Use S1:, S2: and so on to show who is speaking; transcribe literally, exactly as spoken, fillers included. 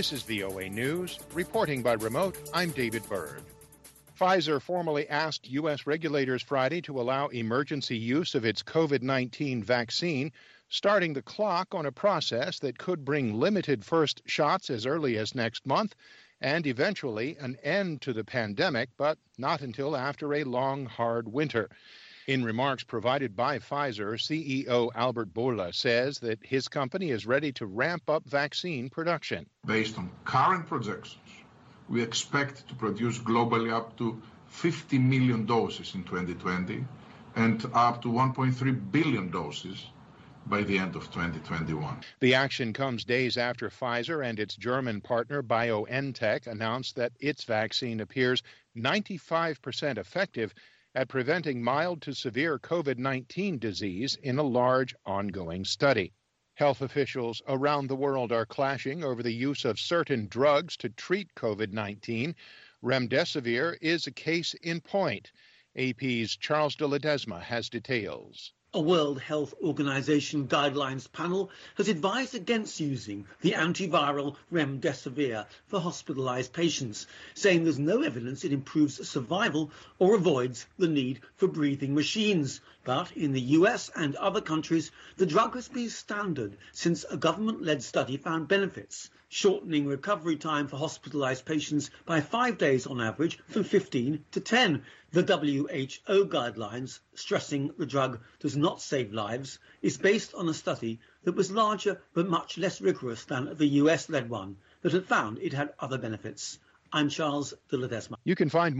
S1: This is V O A News. Reporting by remote, I'm David Byrd. Pfizer formally asked U S regulators Friday to allow emergency use of its COVID nineteen vaccine, starting the clock on a process that could bring limited first shots as early as next month and eventually an end to the pandemic, but not until after a long, hard winter. In remarks provided by Pfizer, C E O Albert Bourla says that his company is ready to ramp up vaccine production.
S2: Based on current projections, we expect to produce globally up to fifty million doses in twenty twenty and up to one point three billion doses by the end of twenty twenty-one.
S1: The action comes days after Pfizer and its German partner BioNTech announced that its vaccine appears ninety-five percent effective at preventing mild to severe COVID nineteen disease in a large ongoing study. Health officials around the world are clashing over the use of certain drugs to treat COVID nineteen. Remdesivir is a case in point. A P's Charles de Ledesma has details.
S3: A World Health Organization guidelines panel has advised against using the antiviral remdesivir for hospitalized patients, saying there's no evidence it improves survival or avoids the need for breathing machines. But in the U S and other countries, the drug has been standard since a government-led study found benefits, shortening recovery time for hospitalized patients by five days on average from fifteen to ten. The W H O guidelines, stressing the drug does not save lives, is based on a study that was larger but much less rigorous than the U S-led one that had found it had other benefits. I'm Charles de Ledesma.
S1: You can find